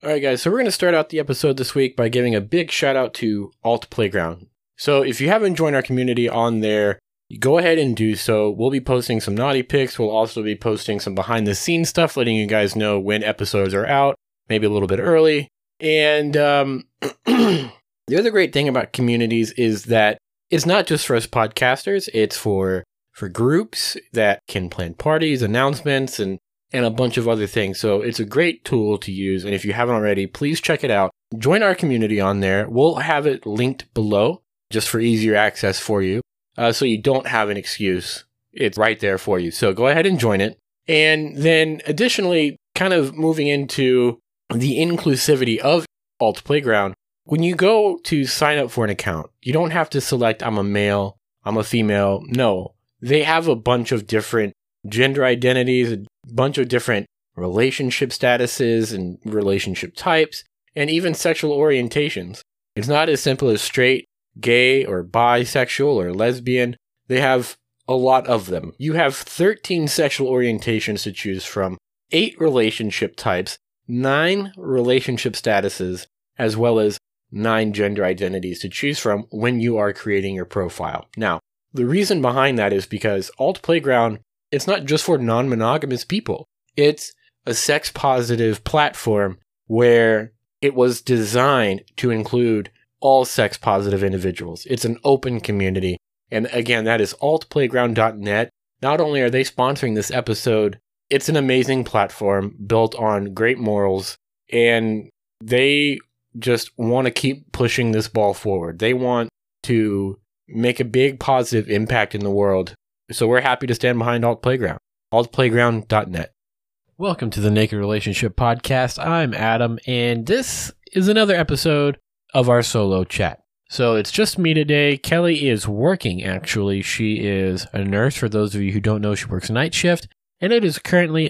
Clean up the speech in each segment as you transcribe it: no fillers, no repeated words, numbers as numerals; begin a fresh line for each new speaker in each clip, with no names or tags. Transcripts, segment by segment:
All right, guys, so we're going to start out the episode this week by giving a big shout out to Alt Playground. So if you haven't joined our community on there, go ahead and do so. We'll be posting some naughty pics. We'll also be posting some behind the scenes stuff, letting you guys know when episodes are out, maybe a little bit early. And the other great thing about communities is that it's not just for us podcasters, it's for groups that can plan parties, announcements, and a bunch of other things. So it's a great tool to use. And if you haven't already, please check it out. Join our community on there. We'll have it linked below just for easier access for you. So you don't have an excuse. It's right there for you. So go ahead and join it. And then additionally, kind of moving into the inclusivity of Alt Playground, when you go to sign up for an account, you don't have to select I'm a male, I'm a female. No, they have a bunch of different gender identities, a bunch of different relationship statuses and relationship types, and even sexual orientations. It's not as simple as straight, gay, or bisexual, or lesbian. They have a lot of them. You have 13 sexual orientations to choose from, 8 relationship types, 9 relationship statuses, as well as 9 gender identities to choose from when you are creating your profile. Now, the reason behind that is because Alt Playground, it's not just for non-monogamous people. It's a sex-positive platform where it was designed to include all sex-positive individuals. It's an open community. And again, that is altplayground.net. Not only are they sponsoring this episode, it's an amazing platform built on great morals, and they just want to keep pushing this ball forward. They want to make a big positive impact in the world. So we're happy to stand behind Alt Playground. altplayground.net. Welcome to the Naked Relationship Podcast. I'm Adam, and this is another episode of our solo chat. So it's just me today. Kelly is working, actually. She is a nurse. For those of you who don't know, she works night shift, and it is currently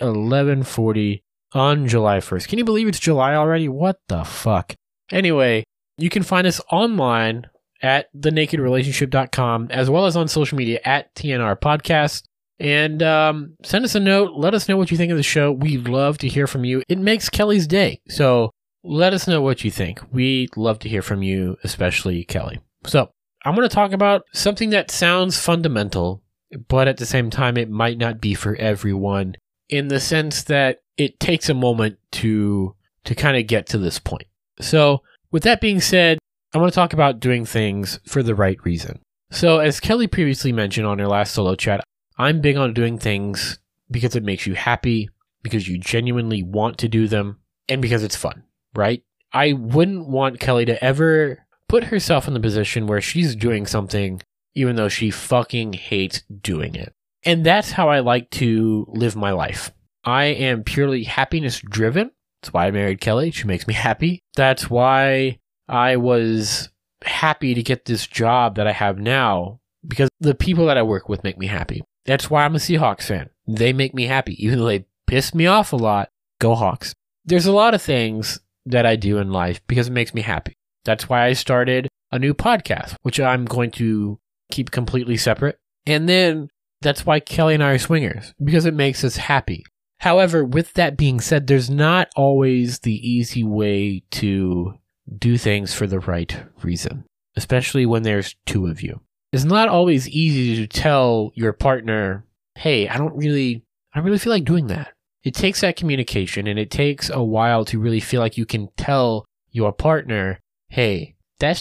11:40 on July 1st. Can you believe it's July already? What the fuck? Anyway, you can find us online at thenakedrelationship.com, as well as on social media at TNR Podcast. And send us a note. Let us know what you think of the show. We'd love to hear from you. It makes Kelly's day. So let us know what you think. We'd love to hear from you, especially Kelly. So I'm going to talk about something that sounds fundamental, but at the same time, it might not be for everyone, in the sense that it takes a moment to kind of get to this point. So with that being said, I want to talk about doing things for the right reason. So as Kelly previously mentioned on her last solo chat, I'm big on doing things because it makes you happy, because you genuinely want to do them, and because it's fun, right? I wouldn't want Kelly to ever put herself in the position where she's doing something even though she fucking hates doing it. And that's how I like to live my life. I am purely happiness driven. That's why I married Kelly. She makes me happy. That's why I was happy to get this job that I have now, because the people that I work with make me happy. That's why I'm a Seahawks fan. They make me happy, even though they piss me off a lot. Go Hawks. There's a lot of things that I do in life because it makes me happy. That's why I started a new podcast, which I'm going to keep completely separate. And then that's why Kelly and I are swingers, because it makes us happy. However, with that being said, there's not always the easy way to do things for the right reason, especially when there's 2 of you. It's not always easy to tell your partner, hey, I don't really feel like doing that. It takes that communication, and it takes a while to really feel like you can tell your partner, hey,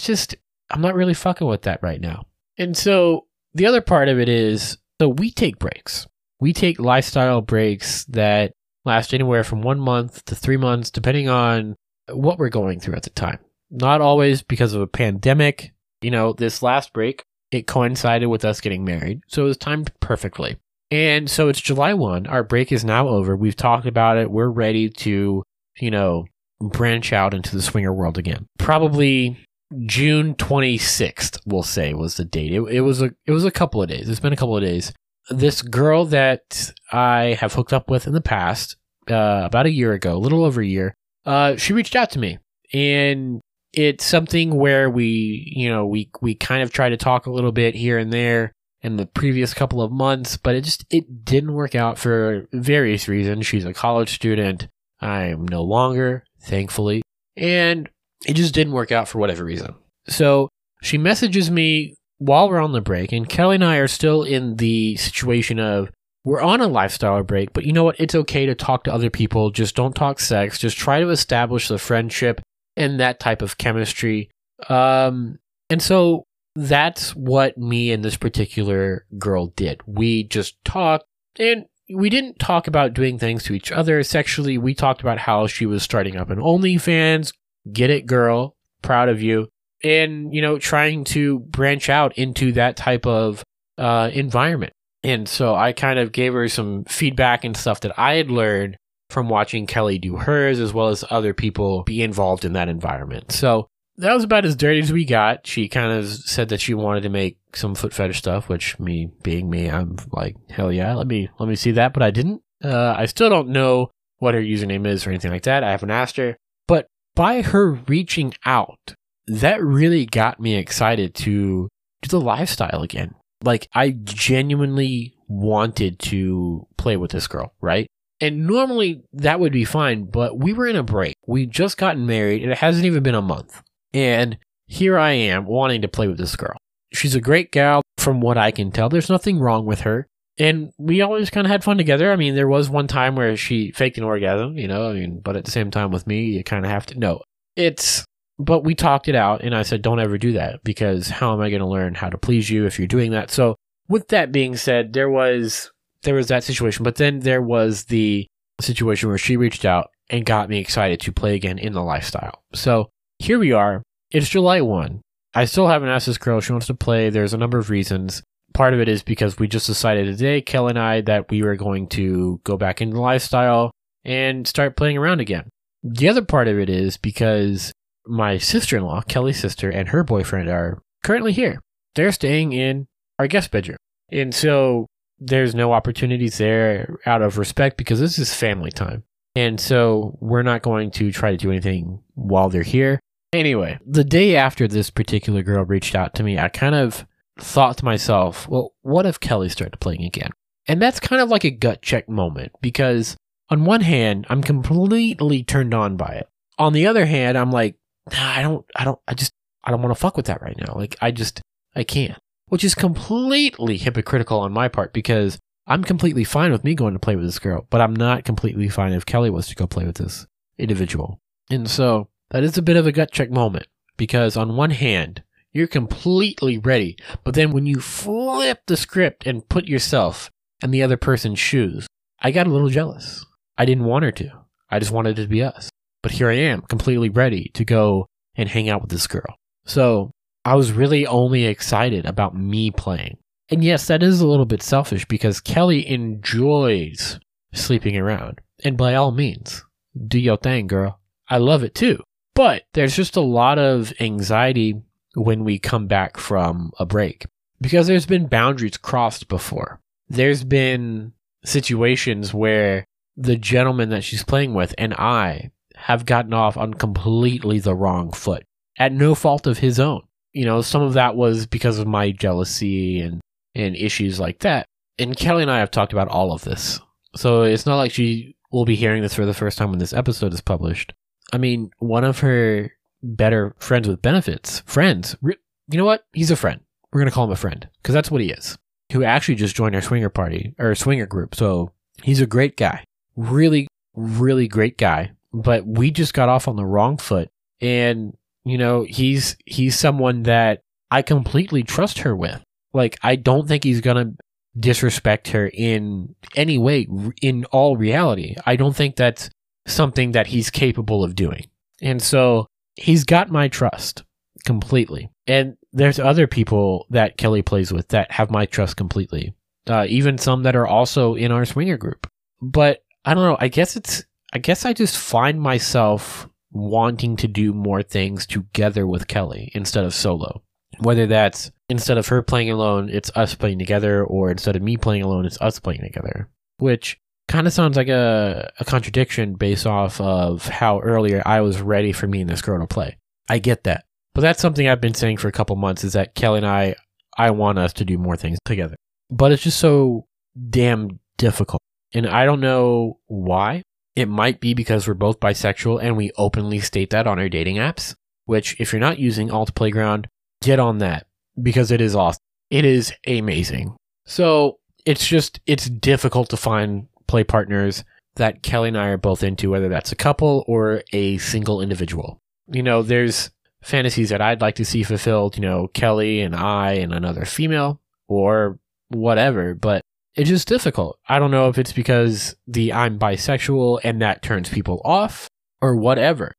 I'm not really fucking with that right now. And so the other part of it is, so we take breaks. We take lifestyle breaks that last anywhere from 1 month to 3 months, depending on what we're going through at the time. Not always because of a pandemic. This last break, it coincided with us getting married, so it was timed perfectly. And so it's July 1. Our break is now over. We've talked about it. We're ready to, branch out into the swinger world again. Probably June 26th, we'll say, was the date. It was a couple of days. It's been a couple of days. This girl that I have hooked up with in the past, about a year ago, a little over a year, she reached out to me, and it's something where we kind of try to talk a little bit here and there in the previous couple of months, but it didn't work out for various reasons. She's a college student. I am no longer
thankfully. And it just didn't work out for whatever reason. So she messages me while we're on the break, and Kelly and I are still in the situation of we're on a lifestyle break, but you know what? It's okay to talk to other people. Just don't talk sex. Just try to establish the friendship and that type of chemistry. And so that's what me and this particular girl did. We just talked, and we didn't talk about doing things to each other sexually. We talked about how she was starting up an OnlyFans. Get it, girl. Proud of you. And, you know, trying to branch out into that type of environment. And so I kind of gave her some feedback and stuff that I had learned from watching Kelly do hers, as well as other people be involved in that environment. So that was about as dirty as we got. She kind of said that she wanted to make some foot fetish stuff, which me being me, I'm like, hell yeah, let me see that. But I didn't. I still don't know what her username is or anything like that. I haven't asked her. But by her reaching out, that really got me excited to do the lifestyle again. Like, I genuinely wanted to play with this girl, right? And normally that would be fine, but we were in a break. We just gotten married, and it hasn't even been a month. And here I am wanting to play with this girl. She's a great gal from what I can tell. There's nothing wrong with her. And we always kind of had fun together. I mean, there was one time where she faked an orgasm, you know, but at the same time with me, you kind of have to know. But we talked it out, and I said, don't ever do that, because how am I going to learn how to please you if you're doing that? So with that being said, there was that situation, but then there was the situation where she reached out and got me excited to play again in the lifestyle. So here we are. It's July 1. I still haven't asked this girl if she wants to play. There's a number of reasons. Part of it is because we just decided today, Kel and I, that we were going to go back into the lifestyle and start playing around again. The other part of it is because my sister-in-law, Kelly's sister, and her boyfriend are currently here. They're staying in our guest bedroom. And so there's no opportunities there out of respect, because this is family time. And so we're not going to try to do anything while they're here. Anyway, the day after this particular girl reached out to me, I kind of thought to myself, well, what if Kelly started playing again? And that's kind of like a gut check moment, because on one hand, I'm completely turned on by it. On the other hand, I'm like, nah, I don't want to fuck with that right now. Like, I can't. Which is completely hypocritical on my part, because I'm completely fine with me going to play with this girl, but I'm not completely fine if Kelly was to go play with this individual. And so that is a bit of a gut check moment, because on one hand, you're completely ready, but then when you flip the script and put yourself in the other person's shoes, I got a little jealous. I didn't want her to. I just wanted it to be us. But here I am, completely ready to go and hang out with this girl. So I was really only excited about me playing. And yes, that is a little bit selfish, because Kelly enjoys sleeping around. And by all means, do your thing, girl. I love it too. But there's just a lot of anxiety when we come back from a break, because there's been boundaries crossed before. There's been situations where the gentleman that she's playing with and I have gotten off on completely the wrong foot at no fault of his own. You know, some of that was because of my jealousy and issues like that. And Kelly and I have talked about all of this. So it's not like she will be hearing this for the first time when this episode is published. I mean, one of her better friends with benefits, you know what? He's a friend. We're going to call him a friend, because that's what he is, who actually just joined our swinger party, or swinger group. So he's a great guy. Really, really great guy. But we just got off on the wrong foot. And, you know, he's someone that I completely trust her with. Like, I don't think he's going to disrespect her in any way, in all reality. I don't think that's something that he's capable of doing. And so he's got my trust completely. And there's other people that Kelly plays with that have my trust completely. Even some that are also in our swinger group. But I don't know. I guess I just find myself wanting to do more things together with Kelly instead of solo. Whether that's instead of her playing alone, it's us playing together, or instead of me playing alone, it's us playing together. Which kind of sounds like a contradiction based off of how earlier I was ready for me and this girl to play. I get that. But that's something I've been saying for a couple months, is that Kelly and I want us to do more things together. But it's just so damn difficult. And I don't know why. It might be because we're both bisexual and we openly state that on our dating apps, which if you're not using Alt Playground, get on that because it is awesome. It is amazing. So it's difficult to find play partners that Kelly and I are both into, whether that's a couple or a single individual. There's fantasies that I'd like to see fulfilled, Kelly and I and another female or whatever, but it's just difficult. I don't know if it's because I'm bisexual and that turns people off or whatever.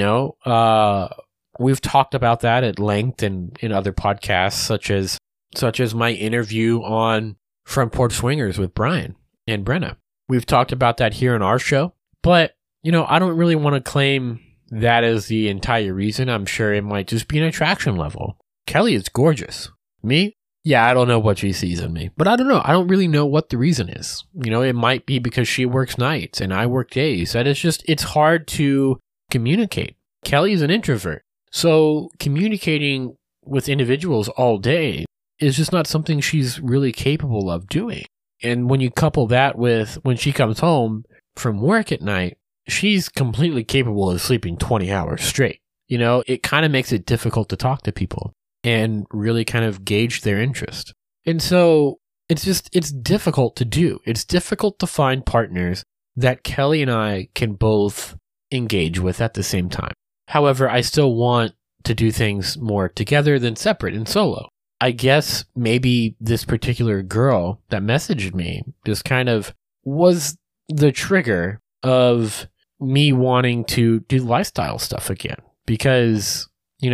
We've talked about that at length in other podcasts, such as my interview on Front Porch Swingers with Brian and Brenna. We've talked about that here on our show, but I don't really want to claim that is the entire reason. I'm sure it might just be an attraction level. Kelly is gorgeous. Me? Yeah, I don't know what she sees in me, but I don't know. I don't really know what the reason is. It might be because she works nights and I work days. That it's hard to communicate. Kelly is an introvert. So communicating with individuals all day is just not something she's really capable of doing. And when you couple that with when she comes home from work at night, she's completely capable of sleeping 20 hours straight. It kind of makes it difficult to talk to people and really kind of gauge their interest. And so it's difficult to do. It's difficult to find partners that Kelly and I can both engage with at the same time. However, I still want to do things more together than separate and solo. I guess maybe this particular girl that messaged me just kind of was the trigger of me wanting to do lifestyle stuff again. Because,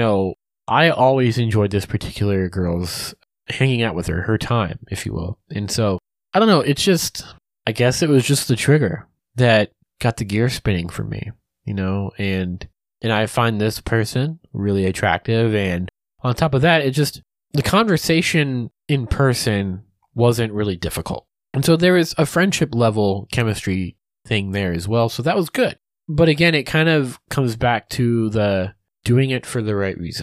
I always enjoyed this particular girl's hanging out with her time, if you will. And so, I don't know, I guess it was just the trigger that got the gear spinning for me, and I find this person really attractive. And on top of that, the conversation in person wasn't really difficult. And so there is a friendship level chemistry thing there as well. So that was good. But again, it kind of comes back to the doing it for the right reason.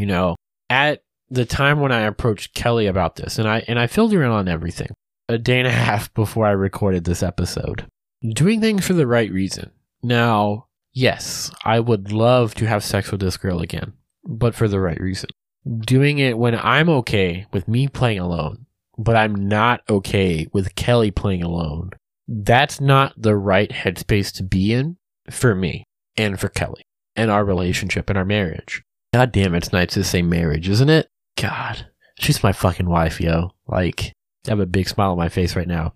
At the time when I approached Kelly about this, and I filled her in on everything a day and a half before I recorded this episode, doing things for the right reason. Now, yes, I would love to have sex with this girl again, but for the right reason. Doing it when I'm okay with me playing alone, but I'm not okay with Kelly playing alone. That's not the right headspace to be in for me and for Kelly and our relationship and our marriage. God damn, it's nice to say marriage, isn't it? God, she's my fucking wife, yo. I have a big smile on my face right now.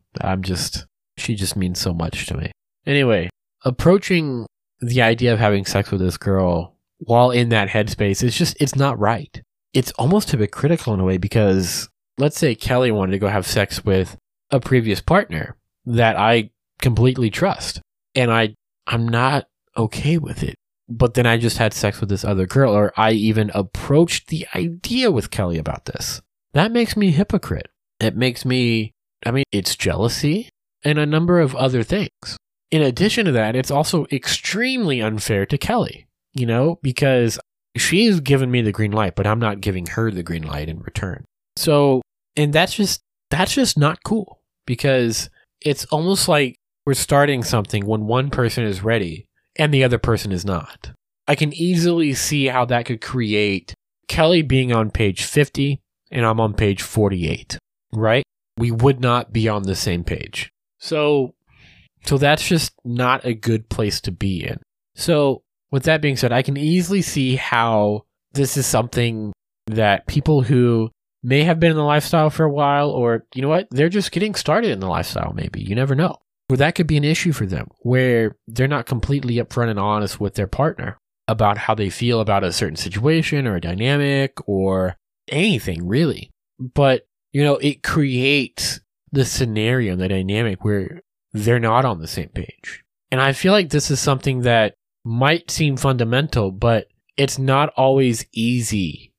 She just means so much to me. Anyway, approaching the idea of having sex with this girl while in that headspace, it's not right. It's almost hypocritical in a way because let's say Kelly wanted to go have sex with a previous partner that I completely trust, and I'm not okay with it. But then I just had sex with this other girl, or I even approached the idea with Kelly about this. That makes me a hypocrite. It makes me, it's jealousy and a number of other things. In addition to that, it's also extremely unfair to Kelly, because she's given me the green light, but I'm not giving her the green light in return. So, and that's just not cool because it's almost like we're starting something when one person is ready and the other person is not. I can easily see how that could create Kelly being on page 50 and I'm on page 48, right? We would not be on the same page. So that's just not a good place to be in. So with that being said, I can easily see how this is something that people who may have been in the lifestyle for a while, or you know what, they're just getting started in the lifestyle maybe, you never know. Where that could be an issue for them, where they're not completely upfront and honest with their partner about how they feel about a certain situation or a dynamic or anything really. But, it creates the scenario and the dynamic where they're not on the same page. And I feel like this is something that might seem fundamental, but it's not always easy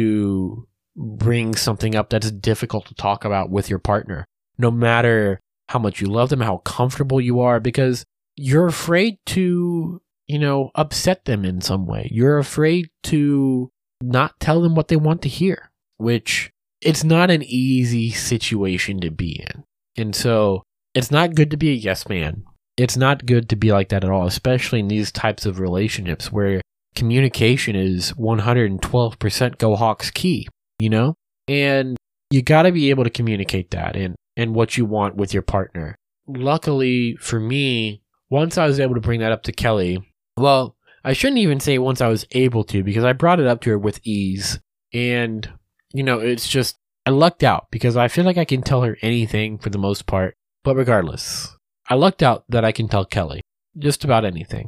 to bring something up that's difficult to talk about with your partner, no matter how much you love them, how comfortable you are, because you're afraid to, upset them in some way. You're afraid to not tell them what they want to hear, which it's not an easy situation to be in. And so it's not good to be a yes man. It's not good to be like that at all, especially in these types of relationships where communication is 112% Go Hawks key, you know? And you got to be able to communicate that and what you want with your partner. Luckily for me, once I was able to bring that up to Kelly, well, I shouldn't even say once I was able to, because I brought it up to her with ease. And, you know, it's just, I lucked out because I feel like I can tell her anything for the most part. But regardless, I lucked out that I can tell Kelly just about anything.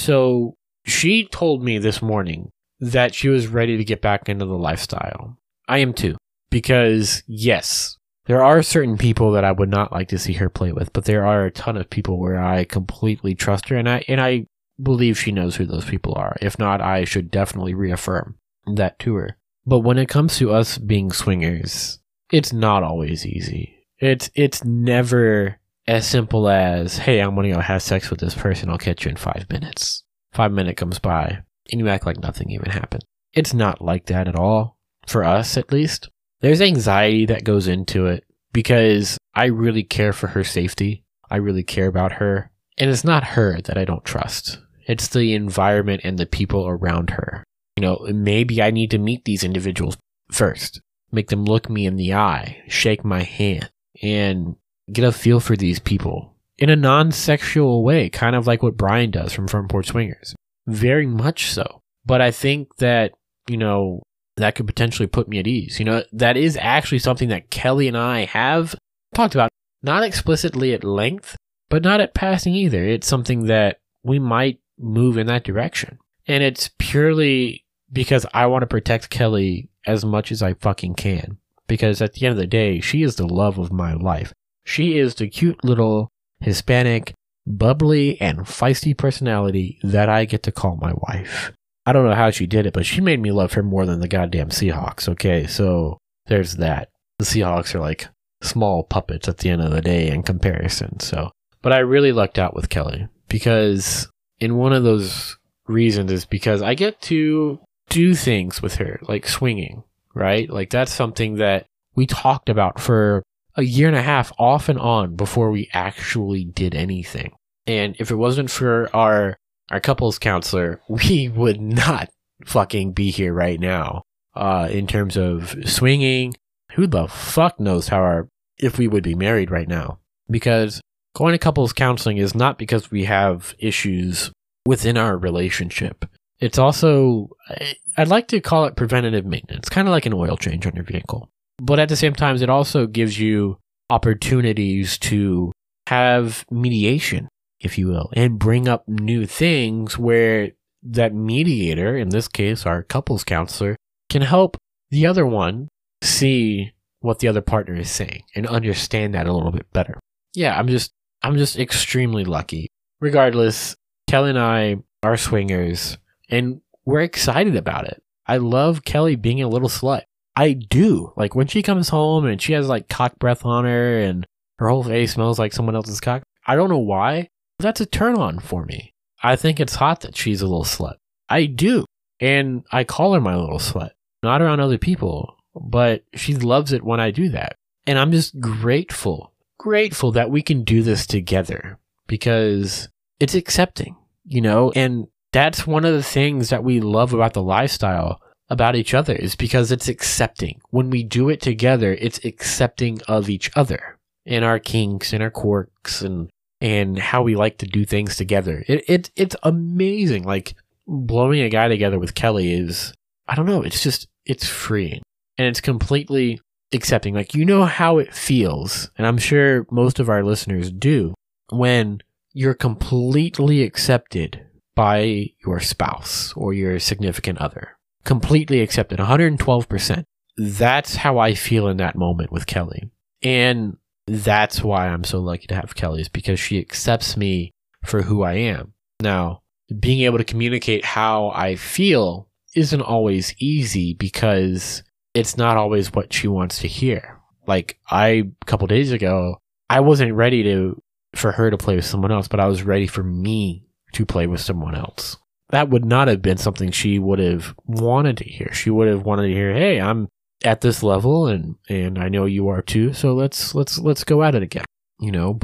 So she told me this morning that she was ready to get back into the lifestyle. I am too. Because, yes, there are certain people that I would not like to see her play with, but there are a ton of people where I completely trust her, and I believe she knows who those people are. If not, I should definitely reaffirm that to her. But when it comes to us being swingers, it's not always easy. It's never as simple as, hey, I'm going to go have sex with this person, I'll catch you in 5 minutes. 5 minutes comes by, and you act like nothing even happened. It's not like that at all, for us at least. There's anxiety that goes into it because I really care for her safety. I really care about her. And it's not her that I don't trust. It's the environment and the people around her. You know, maybe I need to meet these individuals first. Make them look me in the eye, shake my hand, and get a feel for these people in a non-sexual way, kind of like what Brian does from Front Porch Swingers. Very much so. But I think that, you know, that could potentially put me at ease. You know, that is actually something that Kelly and I have talked about, not explicitly at length, but not at passing either. It's something that we might move in that direction. And it's purely because I want to protect Kelly as much as I fucking can. Because at the end of the day, she is the love of my life. She is the cute little Hispanic, bubbly, and feisty personality that I get to call my wife. I don't know how she did it, but she made me love her more than the goddamn Seahawks, okay? So there's that. The Seahawks are like small puppets at the end of the day in comparison, so. But I really lucked out with Kelly because, and one of those reasons is because I get to do things with her, like swinging, right? Like that's something that we talked about for a year and a half off and on before we actually did anything. And if it wasn't for our couples counselor, we would not fucking be here right now. In terms of swinging, who the fuck knows if we would be married right now? Because going to couples counseling is not because we have issues within our relationship. It's also, I'd like to call it preventative maintenance, kind of like an oil change on your vehicle. But at the same time, it also gives you opportunities to have mediation, if you will, and bring up new things where that mediator, in this case, our couples counselor, can help the other one see what the other partner is saying and understand that a little bit better. Yeah, I'm just extremely lucky. Regardless, Kelly and I are swingers, and we're excited about it. I love Kelly being a little slut. I do. Like when she comes home and she has like cock breath on her and her whole face smells like someone else's cock. I don't know why. That's a turn on for me. I think it's hot that she's a little slut. I do. And I call her my little slut. Not around other people, but she loves it when I do that. And I'm just grateful that we can do this together because it's accepting, you know? And that's one of the things that we love about the lifestyle about each other is because it's accepting. When we do it together, it's accepting of each other and our kinks and our quirks and how we like to do things together. It's amazing. Like blowing a guy together with Kelly is, I don't know, it's freeing and it's completely accepting. Like, you know how it feels, and I'm sure most of our listeners do, when you're completely accepted by your spouse or your significant other. Completely accepted, 112%. That's how I feel in that moment with Kelly. And that's why I'm so lucky to have Kelly, is because she accepts me for who I am. Now, being able to communicate how I feel isn't always easy because it's not always what she wants to hear. Like a couple days ago, I wasn't ready for her to play with someone else, but I was ready for me to play with someone else. That would not have been something she would have wanted to hear. She would have wanted to hear, hey, I'm at this level and I know you are too, so let's go at it again. You know, but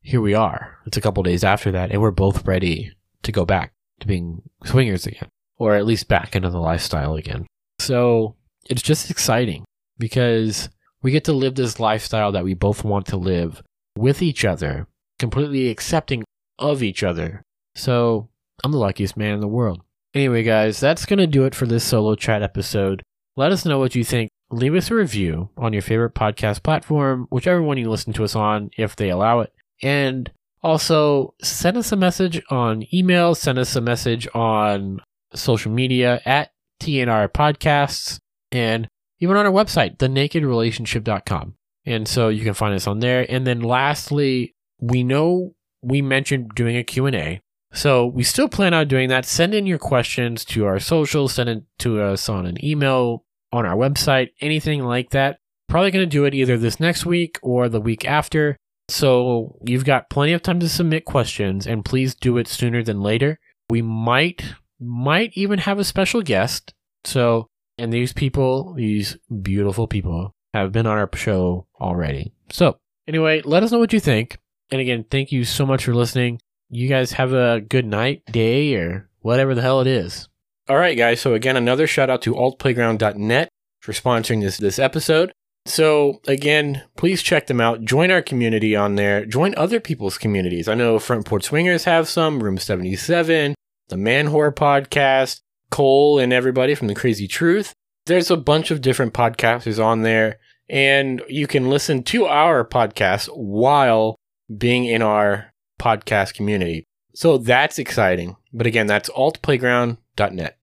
here we are. It's a couple days after that, and we're both ready to go back to being swingers again, or at least back into the lifestyle again. So it's just exciting because we get to live this lifestyle that we both want to live with each other, completely accepting of each other. So I'm the luckiest man in the world. Anyway, guys, that's going to do it for this solo chat episode. Let us know what you think. Leave us a review on your favorite podcast platform, whichever one you listen to us on, if they allow it. And also, send us a message on email, send us a message on social media at TNR Podcasts, and even on our website, thenakedrelationship.com. And so you can find us on there. And then lastly, we know we mentioned doing a Q&A. So we still plan on doing that. Send in your questions to our socials, send it to us on an email, on our website, anything like that. Probably going to do it either this next week or the week after. So you've got plenty of time to submit questions, and please do it sooner than later. We might even have a special guest. So, and these people, these beautiful people, have been on our show already. So anyway, let us know what you think. And again, thank you so much for listening. You guys have a good night, day, or whatever the hell it is.
All right, guys. So again, another shout out to altplayground.net for sponsoring this episode. So again, please check them out. Join our community on there. Join other people's communities. I know Front Porch Swingers have some, Room 77, the Man Horror Podcast, Cole and everybody from The Crazy Truth. There's a bunch of different podcasters on there, and you can listen to our podcast while being in our podcast community. So that's exciting. But again, that's altplayground.net.